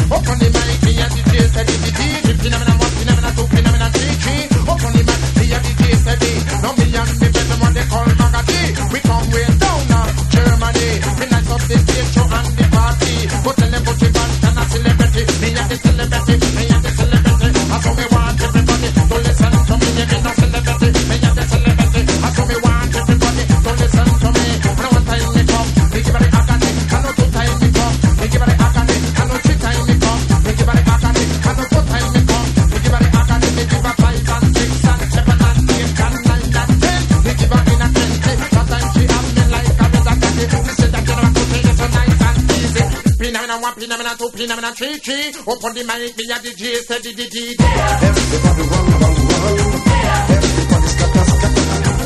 Up on the mic, me a DJ steady, the DJ. Phenomenon 1, phenomenon 2, phenomenon 3. Up on the mic, me a DJ steady. Now me and me better what they call Magadi. We come way down now, Germany. Me nice up the stage show and the party. Go tell them what you want and a celebrity. Me a the celebrity, me a the celebrity. I saw me want everybody to listen to me. You be no celebrity, me a the celebrity. I saw me want everybody to listen to me. And one time me come, me give it the agony. And no two time me come, me give it the agony. And no three time me come, me give it the agony. And no four time me come, me give it the agony. Me give a 5 and 6 and 7 and 8 and 9 and 10. Me give her in a 20. Sometimes she have me like a red and daddy. She said that you know what to say, it's so nice and easy. Phenomenon 1, phenomenon 2, phenomenon 3. Up on the mic, me a DJ steady, the DJ. Everybody run, run, run. Everybody scatter, scatter.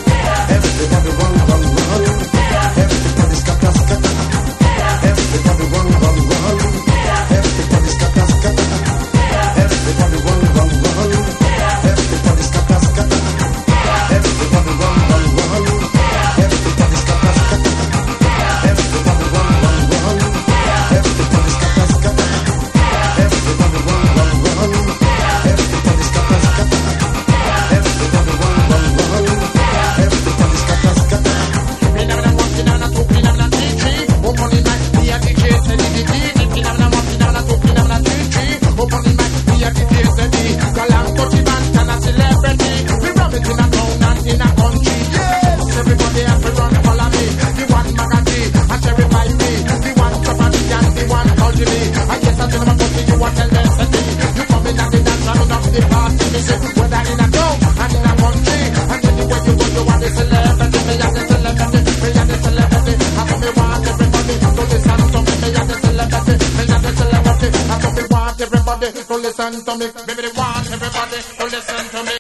Everybody run, run, run. Everybody scatter, scatter. Everybody run, run, run. Everybody scatter, scatter. Everybody run, run, run. Everybody scatter, scatter. Everybody run, run, run. Everybody scatter, scatter. Everybody run, run, run. Everybody scatter, scatter. Everybody run, run, run. Everybody scatter, scatter. Everybody run, run, run. Everybody scatter, scatter. Phenomenon 1, phenomenon 2, phenomenon 3. Up on the mic, me a DJ steady, the DJ. Phenomenon 1, phenomenon 2, phenomenon 3. Up on the mic, me a DJ steady. Galang touchy band and a celebrity. We rub it in a town and in a country. Yes, everybody have to run follow me. The one Magadi, I terrify me. The one Chapati and the one Algini. I guess I tell them about you, what tell them steady. You come in and the dance and up the party. Me say, whether in a town and in a country. And anywhere you go, you want the celebrity. Me a the celebrity, me a the celebrity. I come me want everybody to listen to me. Me a the celebrity, me a the celebrity. I come me want everybody to listen to me. Baby, they want everybody to listen to me.